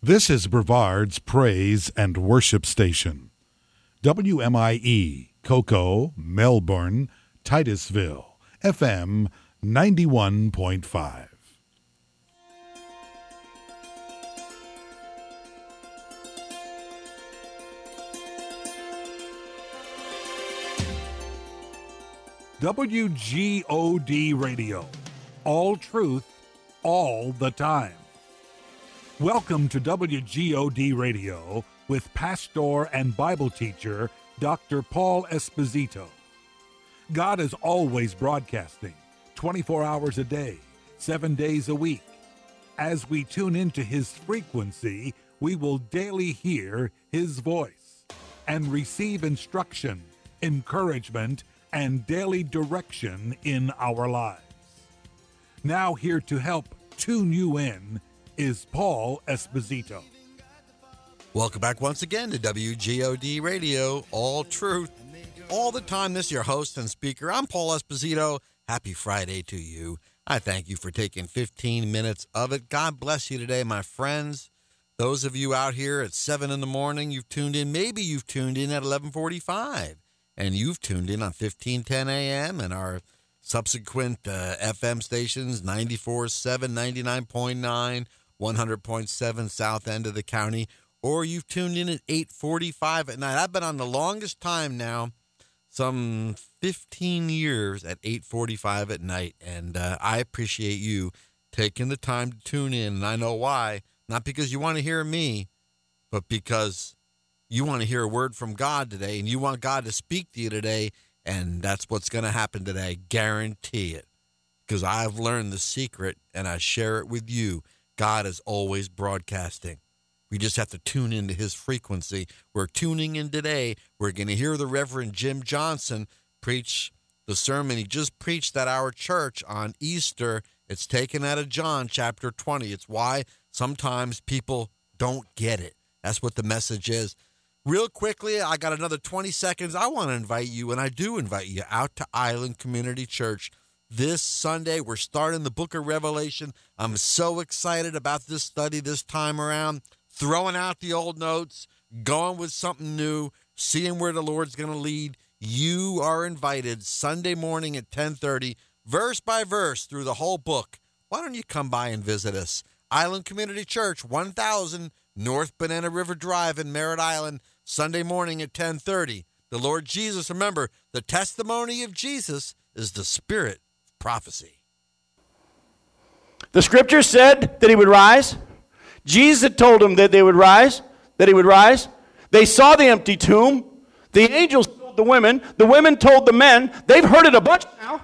This is Brevard's Praise and Worship Station. WMIE, Cocoa, Melbourne, Titusville, FM 91.5. WGOD Radio. All truth, all the time. Welcome to WGOD Radio with pastor and Bible teacher Dr. Paul Esposito. God is always broadcasting 24 hours a day, 7 days a week. As we tune into his frequency, we will daily hear his voice and receive instruction, encouragement, and daily direction in our lives. Now here to help tune you in is Paul Esposito. Welcome back once again to WGOD Radio, all truth, all the time. This is your host and speaker. I'm Paul Esposito. Happy Friday to you. I thank you for taking 15 minutes of it. God bless you today, my friends. Those of you out here at 7 in the morning, you've tuned in. Maybe you've tuned in at 11:45, and you've tuned in on 1510 a.m. and our subsequent FM stations, 94.7, 99.9, 100.7 south end of the county, or you've tuned in at 8:45 at night. I've been on the longest time now, some 15 years at 8:45 at night, and I appreciate you taking the time to tune in, and I know why. Not because you want to hear me, but because you want to hear a word from God today, and you want God to speak to you today, and that's what's going to happen today. I guarantee it, because I've learned the secret, and I share it with you. God is always broadcasting. We just have to tune into his frequency. We're tuning in today. We're going to hear the Reverend Jim Johnson preach the sermon he just preached at our church on Easter. It's taken out of John chapter 20. It's why sometimes people don't get it. That's what the message is. Real quickly, I got another 20 seconds. I want to invite you, and I do invite you, out to Island Community Church. This Sunday, we're starting the book of Revelation. I'm so excited about this study this time around. Throwing out the old notes, going with something new, seeing where the Lord's going to lead. You are invited Sunday morning at 10:30, verse by verse, through the whole book. Why don't you come by and visit us? Island Community Church, 1000 North Banana River Drive in Merritt Island, Sunday morning at 10:30. The Lord Jesus, remember, the testimony of Jesus is the spirit of prophecy. The scripture said that he would rise. Jesus had told them that they would rise, that he would rise. They saw the empty tomb. The angels told the women. The women told the men. They've heard it a bunch now.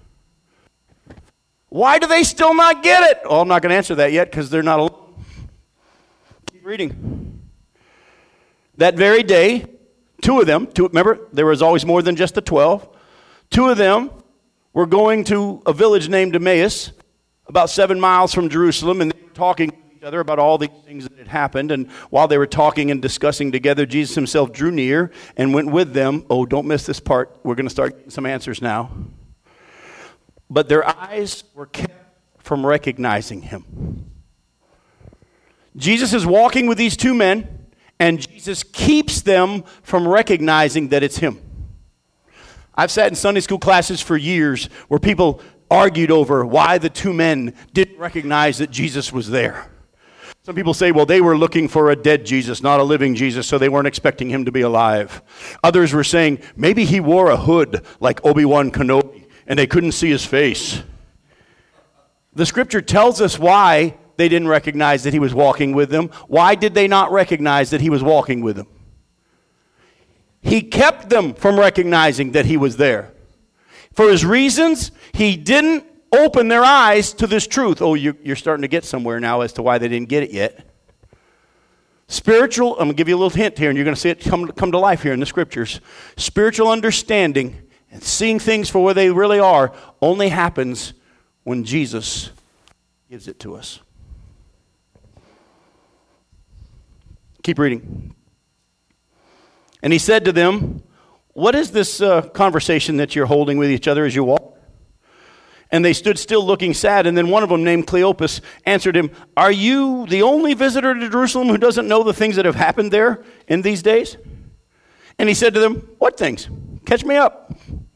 Why do they still not get it? Oh, I'm not going to answer that yet because they're not alone. Keep reading. That very day, two of them, remember, there was always more than just the 12. Two of them were going to a village named Emmaus, about 7 miles from Jerusalem, and they were talking to each other about all these things that had happened. And while they were talking and discussing together, Jesus himself drew near and went with them. Oh, don't miss this part. We're going to start getting some answers now. But their eyes were kept from recognizing him. Jesus is walking with these two men, and Jesus keeps them from recognizing that it's him. I've sat in Sunday school classes for years where people argued over why the two men didn't recognize that Jesus was there. Some people say, well, they were looking for a dead Jesus, not a living Jesus, so they weren't expecting him to be alive. Others were saying, maybe he wore a hood like Obi-Wan Kenobi, and they couldn't see his face. The scripture tells us why they didn't recognize that he was walking with them. Why did they not recognize that he was walking with them? He kept them from recognizing that he was there. For his reasons, he didn't open their eyes to this truth. Oh, you're starting to get somewhere now as to why they didn't get it yet. Spiritual, I'm going to give you a little hint here, and you're going to see it come to life here in the scriptures. Spiritual understanding and seeing things for where they really are only happens when Jesus gives it to us. Keep reading. And he said to them, what is this conversation that you're holding with each other as you walk? And they stood still looking sad. And then one of them, named Cleopas, answered him, "Are you the only visitor to Jerusalem who doesn't know the things that have happened there in these days?" And he said to them, "What things? Catch me up.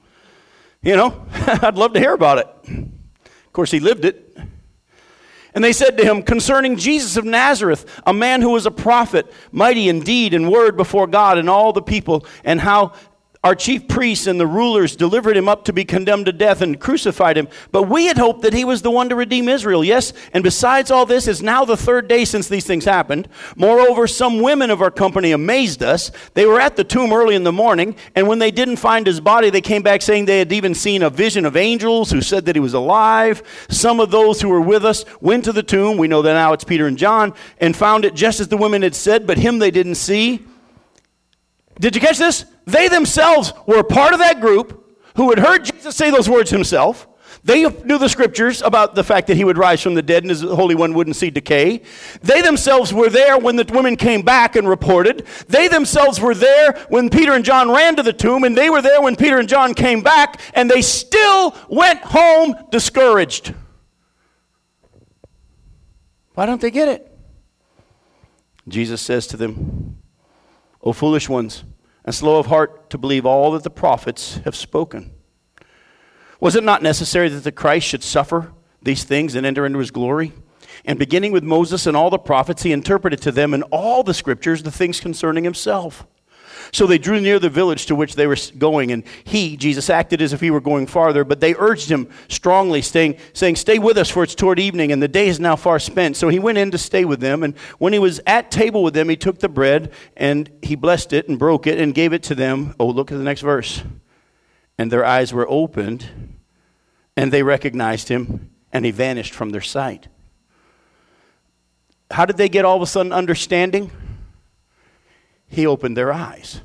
I'd love to hear about it." Of course, he lived it. And they said to him, "Concerning Jesus of Nazareth, a man who was a prophet, mighty in deed and word before God and all the people, and how our chief priests and the rulers delivered him up to be condemned to death and crucified him. But we had hoped that he was the one to redeem Israel. Yes, and besides all this, it's now the third day since these things happened. Moreover, some women of our company amazed us. They were at the tomb early in the morning, and when they didn't find his body, they came back saying they had even seen a vision of angels who said that he was alive. Some of those who were with us went to the tomb," we know that now it's Peter and John, "and found it just as the women had said, but him they didn't see." Did you catch this? They themselves were a part of that group who had heard Jesus say those words himself. They knew the scriptures about the fact that he would rise from the dead and his Holy One wouldn't see decay. They themselves were there when the women came back and reported. They themselves were there when Peter and John ran to the tomb, and they were there when Peter and John came back, and they still went home discouraged. Why don't they get it? Jesus says to them, "O foolish ones, and slow of heart to believe all that the prophets have spoken. Was it not necessary that the Christ should suffer these things and enter into his glory? And beginning with Moses and all the prophets, he interpreted to them in all the scriptures the things concerning himself. So they drew near the village to which they were going, and he, Jesus, acted as if he were going farther, but they urged him strongly, saying, "Stay with us, for it's toward evening, and the day is now far spent." So he went in to stay with them, and when he was at table with them, he took the bread, and he blessed it, and broke it, and gave it to them. Oh, look at the next verse. And their eyes were opened, and they recognized him, and he vanished from their sight. How did they get all of a sudden understanding? He opened their eyes.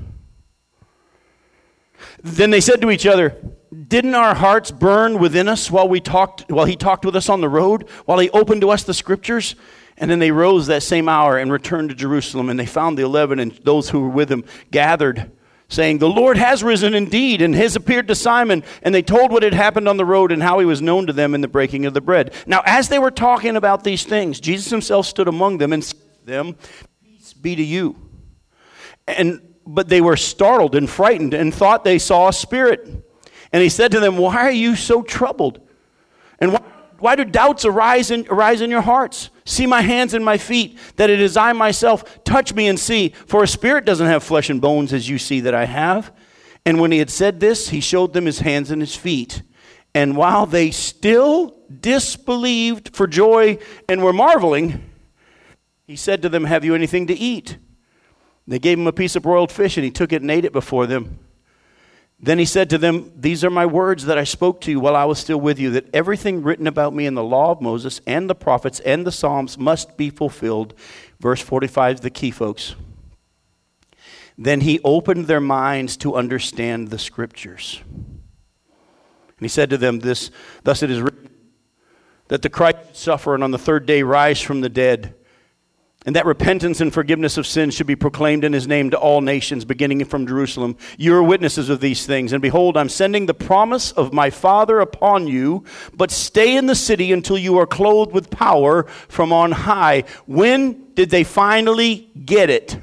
Then they said to each other, "Didn't our hearts burn within us while he talked with us on the road, while he opened to us the scriptures?" And then they rose that same hour and returned to Jerusalem, and they found the 11 and those who were with him gathered, saying, "The Lord has risen indeed, and has appeared to Simon." And they told what had happened on the road and how he was known to them in the breaking of the bread. Now, as they were talking about these things, Jesus himself stood among them and said to them, "Peace be to you." But they were startled and frightened and thought they saw a spirit. And he said to them, "Why are you so troubled? And why do doubts arise in your hearts? See my hands and my feet, that it is I myself. Touch me and see, for a spirit doesn't have flesh and bones as you see that I have." And when he had said this, he showed them his hands and his feet. And while they still disbelieved for joy and were marveling, he said to them, "Have you anything to eat?" They gave him a piece of broiled fish, and he took it and ate it before them. Then he said to them, "These are my words that I spoke to you while I was still with you, that everything written about me in the law of Moses and the prophets and the Psalms must be fulfilled." Verse 45 is the key, folks. Then he opened their minds to understand the scriptures. And he said to them, "Thus it is written, that the Christ should suffer and on the third day rise from the dead, and that repentance and forgiveness of sins should be proclaimed in his name to all nations, beginning from Jerusalem. You are witnesses of these things. And behold, I'm sending the promise of my Father upon you, but stay in the city until you are clothed with power from on high." When did they finally get it?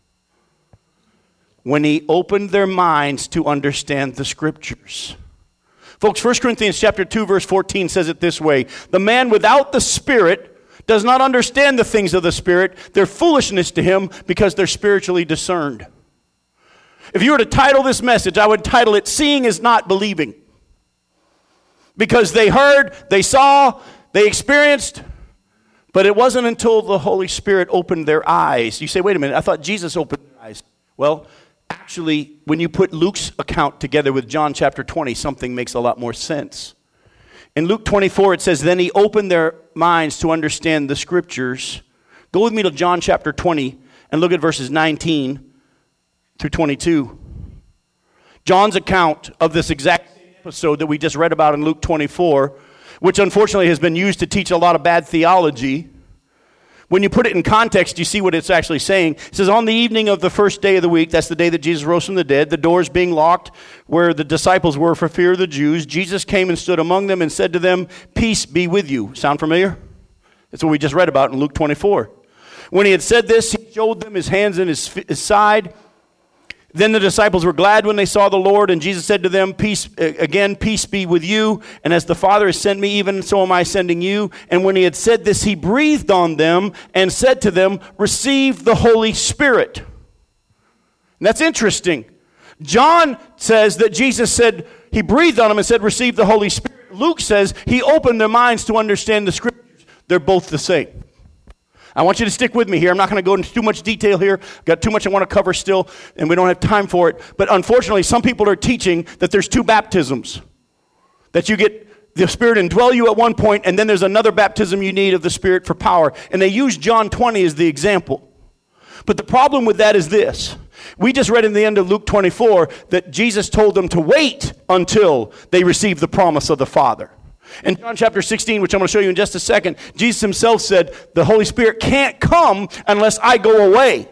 When he opened their minds to understand the scriptures. Folks, 1 Corinthians chapter 2, verse 14 says it this way: "The man without the Spirit does not understand the things of the Spirit. They're foolishness to him because they're spiritually discerned." If you were to title this message, I would title it, "Seeing is Not Believing." Because they heard, they saw, they experienced, but it wasn't until the Holy Spirit opened their eyes. You say, "Wait a minute, I thought Jesus opened their eyes." Well, actually, when you put Luke's account together with John chapter 20, something makes a lot more sense. In Luke 24, it says, "Then he opened their minds to understand the scriptures." Go with me to John chapter 20 and look at verses 19 through 22. John's account of this exact episode that we just read about in Luke 24, which unfortunately has been used to teach a lot of bad theology, When you put it in context, you see what it's actually saying. It says, on the evening of the first day of the week, that's the day that Jesus rose from the dead, the doors being locked where the disciples were for fear of the Jews, Jesus came and stood among them and said to them, peace be with you. Sound familiar? That's what we just read about in Luke 24. When he had said this, he showed them his hands and his side. Then the disciples were glad when they saw the Lord, and Jesus said to them, peace be with you. And as the Father has sent me, even so am I sending you. And when he had said this, he breathed on them and said to them, receive the Holy Spirit. And that's interesting. John says that Jesus said, he breathed on them and said, receive the Holy Spirit. Luke says he opened their minds to understand the Scriptures. They're both the same. I want you to stick with me here. I'm not going to go into too much detail here. I've got too much I want to cover still, and we don't have time for it. But unfortunately, some people are teaching that there's two baptisms. That you get the Spirit indwell you at one point, and then there's another baptism you need of the Spirit for power. And they use John 20 as the example. But the problem with that is this. We just read in the end of Luke 24 that Jesus told them to wait until they receive the promise of the Father. In John chapter 16, which I'm going to show you in just a second, Jesus himself said, the Holy Spirit can't come unless I go away.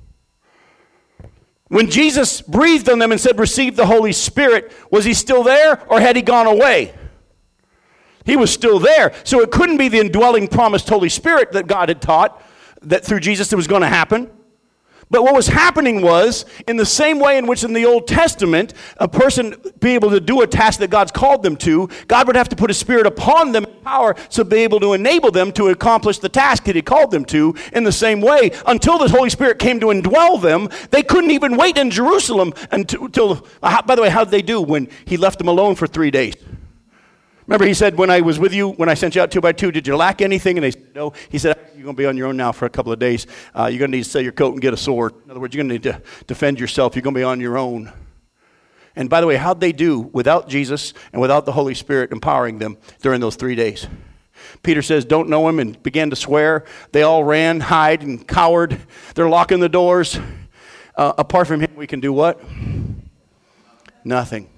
When Jesus breathed on them and said, receive the Holy Spirit, was he still there or had he gone away? He was still there. So it couldn't be the indwelling promised Holy Spirit that God had taught, that through Jesus it was going to happen. But what was happening was, in the same way in which in the Old Testament, a person be able to do a task that God's called them to, God would have to put His Spirit upon them in power to be able to enable them to accomplish the task that He called them to. In the same way, until the Holy Spirit came to indwell them, they couldn't even wait in Jerusalem until, by the way, how did they do when He left them alone for 3 days? Remember, He said, when I was with you, when I sent you out 2 by 2, did you lack anything? And they said, no. He said, you're going to be on your own now for a couple of days. You're going to need to sell your coat and get a sword. In other words, you're going to need to defend yourself. You're going to be on your own. And by the way, how'd they do without Jesus and without the Holy Spirit empowering them during those 3 days? Peter says, don't know Him, and began to swear. They all ran, hide, and cowered. They're locking the doors. Apart from Him, we can do what? Nothing.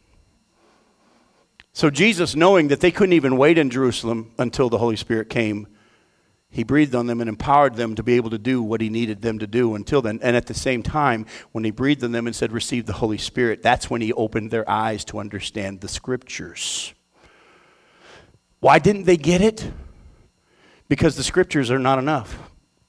So Jesus, knowing that they couldn't even wait in Jerusalem until the Holy Spirit came, He breathed on them and empowered them to be able to do what He needed them to do until then. And at the same time, when He breathed on them and said, receive the Holy Spirit, that's when He opened their eyes to understand the Scriptures. Why didn't they get it? Because the Scriptures are not enough.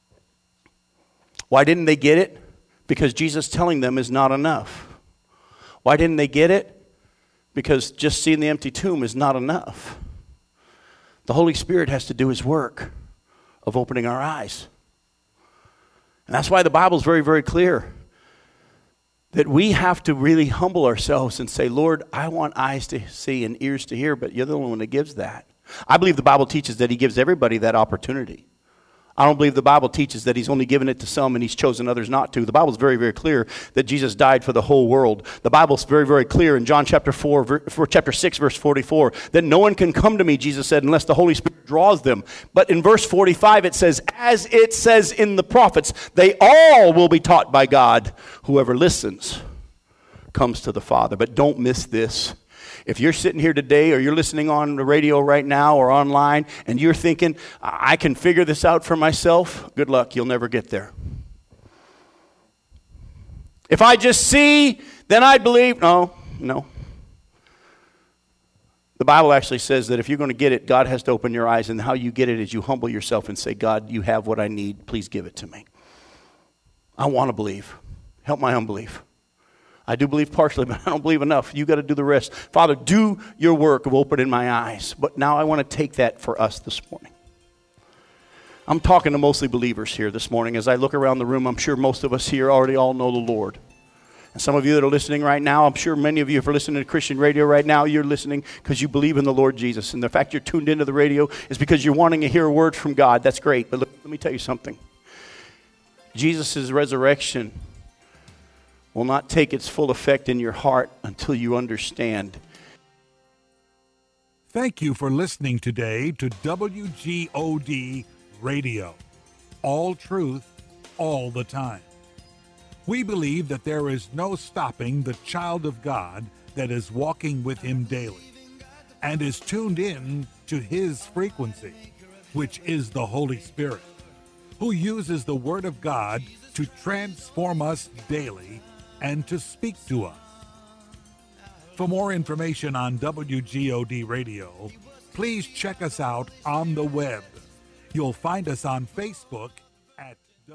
Why didn't they get it? Because Jesus telling them is not enough. Why didn't they get it? Because just seeing the empty tomb is not enough. The Holy Spirit has to do His work of opening our eyes. And that's why the Bible is very, very clear that we have to really humble ourselves and say, Lord, I want eyes to see and ears to hear, but you're the only one that gives that. I believe the Bible teaches that He gives everybody that opportunity. I don't believe the Bible teaches that He's only given it to some and He's chosen others not to. The Bible is very, very clear that Jesus died for the whole world. The Bible is very, very clear in John chapter 6, verse 44, that no one can come to me, Jesus said, unless the Holy Spirit draws them. But in verse 45 it says, as it says in the prophets, they all will be taught by God. Whoever listens comes to the Father. But don't miss this. If you're sitting here today or you're listening on the radio right now or online and you're thinking, I can figure this out for myself, good luck, you'll never get there. If I just see, then I believe. No. The Bible actually says that if you're going to get it, God has to open your eyes, and how you get it is you humble yourself and say, God, you have what I need. Please give it to me. I want to believe. Help my unbelief. I do believe partially, but I don't believe enough. You got to do the rest. Father, do your work of opening my eyes. But now I want to take that for us this morning. I'm talking to mostly believers here this morning. As I look around the room, I'm sure most of us here already all know the Lord. And some of you that are listening right now, I'm sure many of you, if you're listening to Christian radio right now, you're listening because you believe in the Lord Jesus. And the fact you're tuned into the radio is because you're wanting to hear a word from God. That's great. But let me tell you something. Jesus' resurrection will not take its full effect in your heart until you understand. Thank you for listening today to WGOD Radio. All truth, all the time. We believe that there is no stopping the child of God that is walking with Him daily and is tuned in to His frequency, which is the Holy Spirit. who uses the Word of God to transform us daily and to speak to us. For more information on WGOD Radio, please check us out on the web. You'll find us on Facebook at